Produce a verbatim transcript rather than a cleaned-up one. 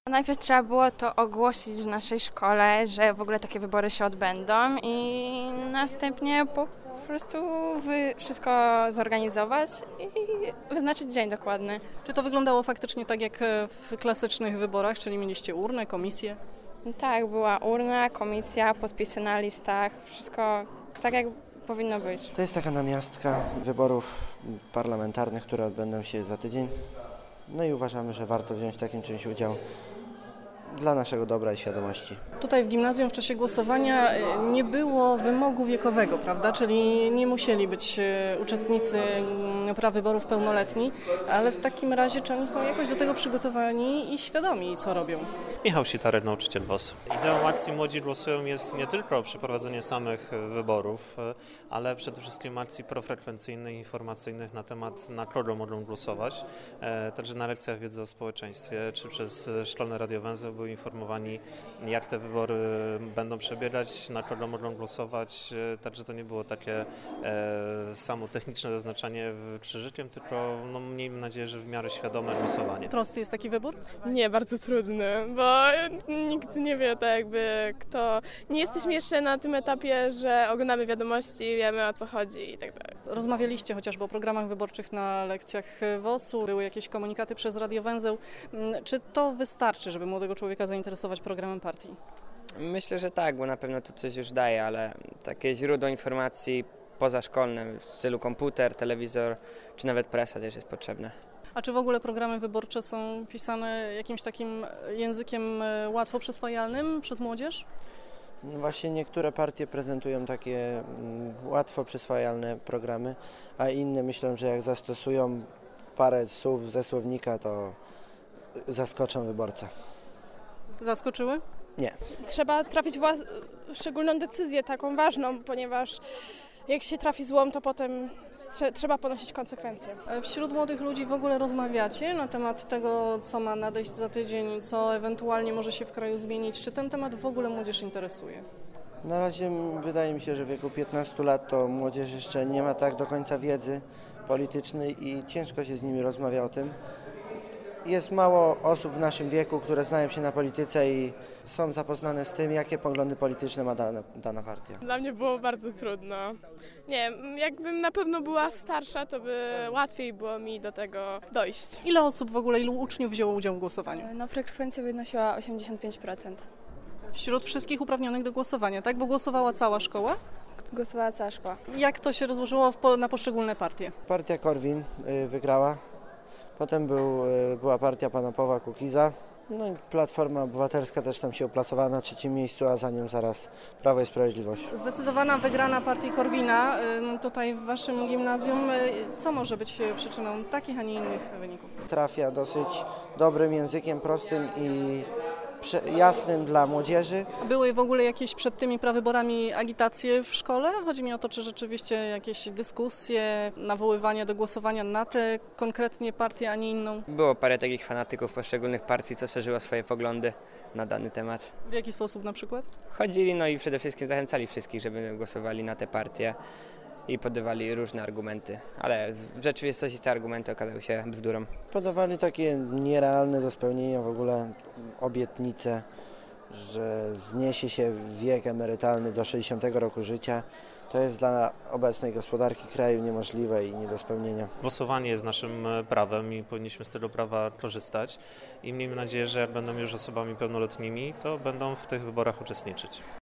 Najpierw trzeba było to ogłosić w naszej szkole, że w ogóle takie wybory się odbędą i następnie po prostu wy wszystko zorganizować i wyznaczyć dzień dokładny. Czy to wyglądało faktycznie tak jak w klasycznych wyborach, czyli mieliście urnę, komisję? Tak, była urna, komisja, podpisy na listach, wszystko tak jak powinno być. To jest taka namiastka wyborów parlamentarnych, które odbędą się za tydzień. No i uważamy, że warto wziąć w takim czymś udział dla naszego dobra i świadomości. Tutaj w gimnazjum w czasie głosowania nie było wymogu wiekowego, prawda? Czyli nie musieli być uczestnicy prawyborów pełnoletni, ale w takim razie czy oni są jakoś do tego przygotowani i świadomi, co robią? Michał Sitarek, nauczyciel W O S. Ideą akcji Młodzi Głosują jest nie tylko przeprowadzenie samych wyborów, ale przede wszystkim akcji profrekwencyjnych, informacyjnych na temat, na kogo mogą głosować. Także na lekcjach wiedzy o społeczeństwie, czy przez szkolne radiowęzeł byli informowani, jak te wybory będą przebiegać, na kogo mogą głosować. Także to nie było takie e, samo techniczne zaznaczanie krzyżykiem, tylko no, miejmy nadzieję, że w miarę świadome głosowanie. Prosty jest taki wybór? Nie, bardzo trudny, bo nikt nie wie tak jakby kto... Nie jesteśmy jeszcze na tym etapie, że oglądamy wiadomości, wiemy o co chodzi i tak dalej. Rozmawialiście chociażby o programach wyborczych na lekcjach W O S u, były jakieś komunikaty przez radiowęzeł. Czy to wystarczy, żeby młodego człowieka zainteresować programem partii? Myślę, że tak, bo na pewno to coś już daje, ale takie źródło informacji pozaszkolne w stylu komputer, telewizor czy nawet presa też jest potrzebne. A czy w ogóle programy wyborcze są pisane jakimś takim językiem łatwo przyswajalnym przez młodzież? No właśnie niektóre partie prezentują takie mm, łatwo przyswajalne programy, a inne myślą, że jak zastosują parę słów ze słownika, to zaskoczą wyborcę. Zaskoczyły? Nie. Trzeba trafić w szczególną decyzję, taką ważną, ponieważ jak się trafi złą, to potem trzeba ponosić konsekwencje. Wśród młodych ludzi w ogóle rozmawiacie na temat tego, co ma nadejść za tydzień, co ewentualnie może się w kraju zmienić? Czy ten temat w ogóle młodzież interesuje? Na razie wydaje mi się, że w wieku piętnastu lat to młodzież jeszcze nie ma tak do końca wiedzy politycznej i ciężko się z nimi rozmawia o tym. Jest mało osób w naszym wieku, które znają się na polityce i są zapoznane z tym, jakie poglądy polityczne ma dana, dana partia. Dla mnie było bardzo trudno. Nie, jakbym na pewno była starsza, to by łatwiej było mi do tego dojść. Ile osób w ogóle, ilu uczniów wzięło udział w głosowaniu? No frekwencja wynosiła osiemdziesiąt pięć procent. Wśród wszystkich uprawnionych do głosowania, tak? Bo głosowała cała szkoła? Głosowała cała szkoła. Jak to się rozłożyło w po, na poszczególne partie? Partia Korwin y, wygrała, potem był, y, była partia pana Pawła Kukiza, no i Platforma Obywatelska też tam się uplasowała na trzecim miejscu, a za nią zaraz Prawo i Sprawiedliwość. Zdecydowana wygrana partii Korwina tutaj w waszym gimnazjum. Co może być przyczyną takich, a nie innych wyników? Trafia dosyć dobrym językiem, prostym i jasnym dla młodzieży. Były w ogóle jakieś przed tymi prawyborami agitacje w szkole? Chodzi mi o to, czy rzeczywiście jakieś dyskusje, nawoływania do głosowania na tę konkretnie partię, a nie inną? Było parę takich fanatyków poszczególnych partii, co szerzyło swoje poglądy na dany temat. W jaki sposób na przykład? Chodzili no i przede wszystkim zachęcali wszystkich, żeby głosowali na te partie i podawali różne argumenty, ale w rzeczywistości te argumenty okazały się bzdurą. Podawali takie nierealne do spełnienia w ogóle obietnice, że zniesie się wiek emerytalny do sześćdziesiątego roku życia. To jest dla obecnej gospodarki kraju niemożliwe i nie do spełnienia. Głosowanie jest naszym prawem i powinniśmy z tego prawa korzystać i miejmy nadzieję, że jak będą już osobami pełnoletnimi, to będą w tych wyborach uczestniczyć.